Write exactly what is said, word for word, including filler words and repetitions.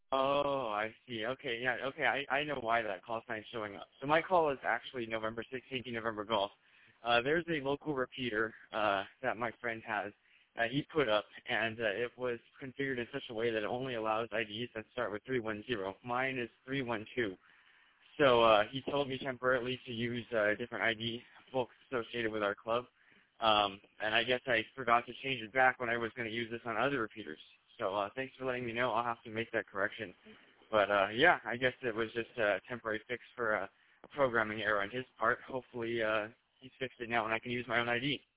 Oh, I see. Okay, yeah, okay, I, I know why that call sign's showing up. So my call is actually November sixteenth, November Golf. Uh, there's a local repeater uh, that my friend has that he put up, and uh, it was configured in such a way that it only allows I Ds that start with three one zero. Mine is three one two. So uh, he told me temporarily to use uh, a different I D folks associated with our club. Um, and I guess I forgot to change it back when I was going to use this on other repeaters. So uh, thanks for letting me know. I'll have to make that correction. But uh, yeah, I guess it was just a temporary fix for a, a programming error on his part. Hopefully uh, he's fixed it now and I can use my own I D.